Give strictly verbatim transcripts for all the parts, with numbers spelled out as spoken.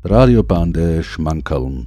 Radiobande Schmankerln.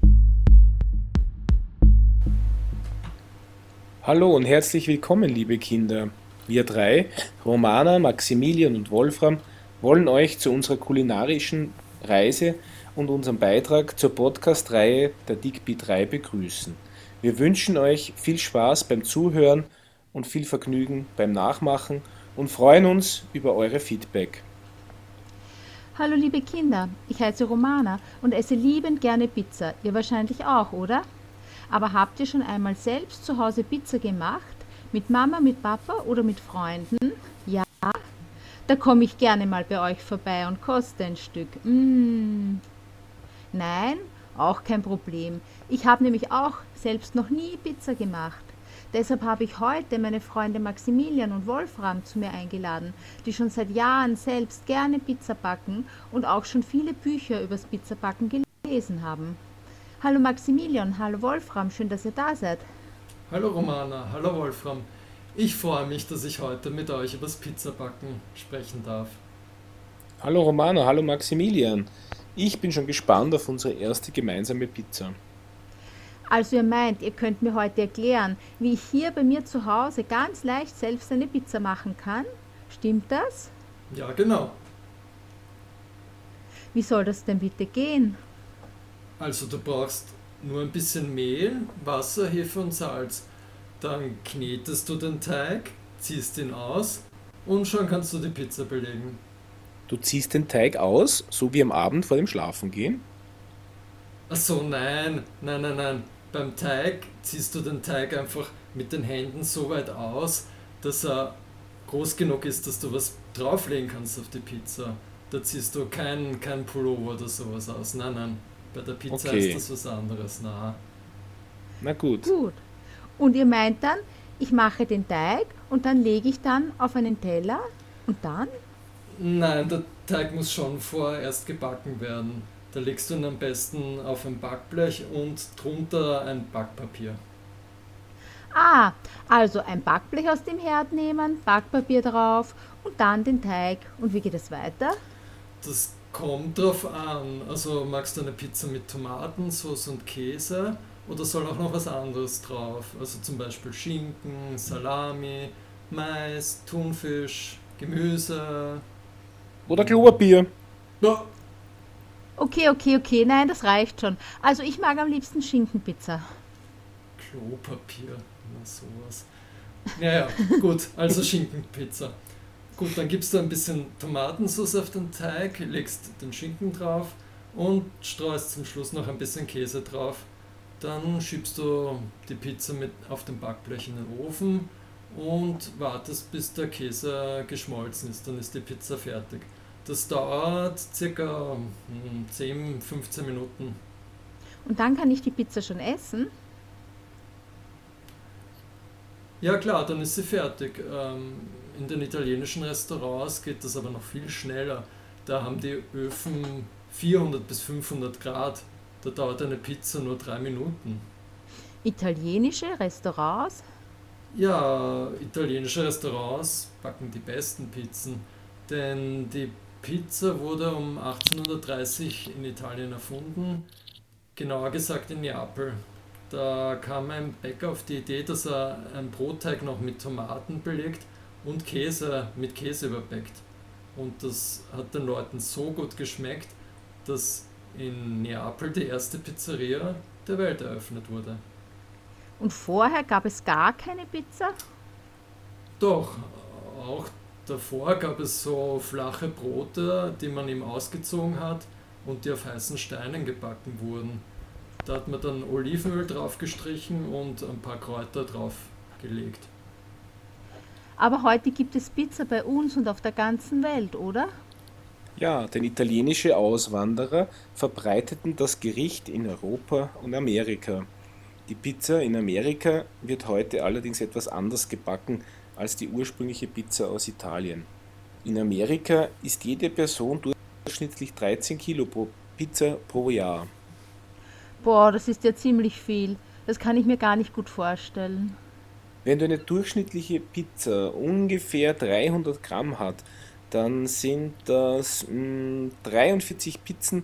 Hallo und herzlich willkommen, liebe Kinder. Wir drei, Romana, Maximilian und Wolfram, wollen euch zu unserer kulinarischen Reise und unserem Beitrag zur Podcast-Reihe der Digby drei begrüßen. Wir wünschen euch viel Spaß beim Zuhören und viel Vergnügen beim Nachmachen und freuen uns über eure Feedback. Hallo liebe Kinder, ich heiße Romana und esse liebend gerne Pizza. Ihr wahrscheinlich auch, oder? Aber habt ihr schon einmal selbst zu Hause Pizza gemacht? Mit Mama, mit Papa oder mit Freunden? Ja? Da komme ich gerne mal bei euch vorbei und koste ein Stück. Mmh. Nein? Auch kein Problem. Ich habe nämlich auch selbst noch nie Pizza gemacht. Deshalb habe ich heute meine Freunde Maximilian und Wolfram zu mir eingeladen, die schon seit Jahren selbst gerne Pizza backen und auch schon viele Bücher übers Pizzabacken gelesen haben. Hallo Maximilian, hallo Wolfram, schön, dass ihr da seid. Hallo Romana, hallo Wolfram. Ich freue mich, dass ich heute mit euch übers Pizzabacken sprechen darf. Hallo Romana, hallo Maximilian. Ich bin schon gespannt auf unsere erste gemeinsame Pizza. Also ihr meint, ihr könnt mir heute erklären, wie ich hier bei mir zu Hause ganz leicht selbst eine Pizza machen kann? Stimmt das? Ja, genau. Wie soll das denn bitte gehen? Also du brauchst nur ein bisschen Mehl, Wasser, Hefe und Salz. Dann knetest du den Teig, ziehst ihn aus und schon kannst du die Pizza belegen. Du ziehst den Teig aus, so wie am Abend vor dem Schlafengehen? Ach so, nein, nein, nein, nein. Beim Teig ziehst du den Teig einfach mit den Händen so weit aus, dass er groß genug ist, dass du was drauflegen kannst auf die Pizza. Da ziehst du kein, kein Pullover oder sowas aus. Nein, nein. Bei der Pizza Okay. ist das was anderes. Na. Na gut. Gut. Und ihr meint dann, ich mache den Teig und dann lege ich dann auf einen Teller und dann? Nein, der Teig muss schon vorerst gebacken werden. Da legst du ihn am besten auf ein Backblech und drunter ein Backpapier. Ah, also ein Backblech aus dem Herd nehmen, Backpapier drauf und dann den Teig. Und wie geht es weiter? Das kommt drauf an. Also magst du eine Pizza mit Tomatensauce und Käse oder soll auch noch was anderes drauf? Also zum Beispiel Schinken, Salami, Mais, Thunfisch, Gemüse. Oder Klopapier. Ja, Okay, okay, okay, nein, das reicht schon. Also ich mag am liebsten Schinkenpizza. Klopapier, na sowas. Naja, gut, also Schinkenpizza. Gut, dann gibst du ein bisschen Tomatensauce auf den Teig, legst den Schinken drauf und streust zum Schluss noch ein bisschen Käse drauf. Dann schiebst du die Pizza mit auf den Backblech in den Ofen und wartest, bis der Käse geschmolzen ist. Dann ist die Pizza fertig. Das dauert circa hm, zehn, fünfzehn Minuten. Und dann kann ich die Pizza schon essen. Ja klar, dann ist sie fertig. Ähm, in den italienischen Restaurants geht das aber noch viel schneller. Da haben die Öfen vierhundert bis fünfhundert Grad. Da dauert eine Pizza nur drei Minuten. Italienische Restaurants? Ja, italienische Restaurants backen die besten Pizzen, denn die Pizza wurde um achtzehnhundertdreißig in Italien erfunden, genauer gesagt in Neapel. Da kam ein Bäcker auf die Idee, dass er einen Brotteig noch mit Tomaten belegt und Käse mit Käse überbäckt. Und das hat den Leuten so gut geschmeckt, dass in Neapel die erste Pizzeria der Welt eröffnet wurde. Und vorher gab es gar keine Pizza? Doch, auch davor gab es so flache Brote, die man ihm ausgezogen hat und die auf heißen Steinen gebacken wurden. Da hat man dann Olivenöl drauf gestrichen und ein paar Kräuter drauf gelegt. Aber heute gibt es Pizza bei uns und auf der ganzen Welt, oder? Ja, denn italienische Auswanderer verbreiteten das Gericht in Europa und Amerika. Die Pizza in Amerika wird heute allerdings etwas anders gebacken als die ursprüngliche Pizza aus Italien. In Amerika isst jede Person durchschnittlich dreizehn Kilo pro Pizza pro Jahr. Boah, das ist ja ziemlich viel. Das kann ich mir gar nicht gut vorstellen. Wenn du eine durchschnittliche Pizza ungefähr dreihundert Gramm hat, dann sind das mh, dreiundvierzig Pizzen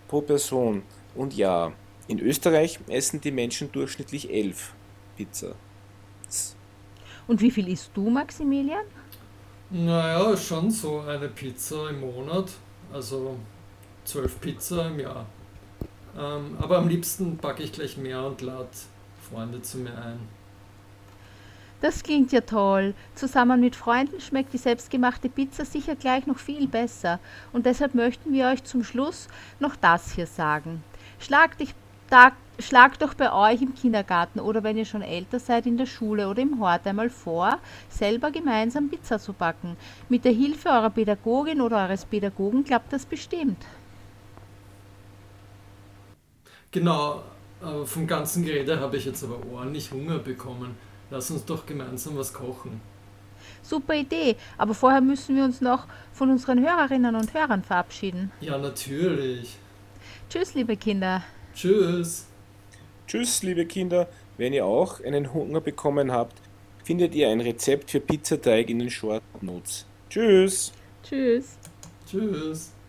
pro Person. Und ja, in Österreich essen die Menschen durchschnittlich elf Pizza. Und wie viel isst du, Maximilian? Naja, schon so eine Pizza im Monat, also zwölf Pizza im Jahr. Ähm, aber am liebsten backe ich gleich mehr und lade Freunde zu mir ein. Das klingt ja toll. Zusammen mit Freunden schmeckt die selbstgemachte Pizza sicher gleich noch viel besser. Und deshalb möchten wir euch zum Schluss noch das hier sagen. Schlagt, dich, da, schlagt doch bei euch im Kindergarten oder wenn ihr schon älter seid in der Schule oder im Hort einmal vor, selber gemeinsam Pizza zu backen. Mit der Hilfe eurer Pädagogin oder eures Pädagogen klappt das bestimmt. Genau, aber vom ganzen Gerede habe ich jetzt aber ordentlich Hunger bekommen. Lass uns doch gemeinsam was kochen. Super Idee, aber vorher müssen wir uns noch von unseren Hörerinnen und Hörern verabschieden. Ja, natürlich. Tschüss, liebe Kinder. Tschüss. Tschüss, liebe Kinder. Wenn ihr auch einen Hunger bekommen habt, findet ihr ein Rezept für Pizzateig in den Short Notes. Tschüss. Tschüss. Tschüss.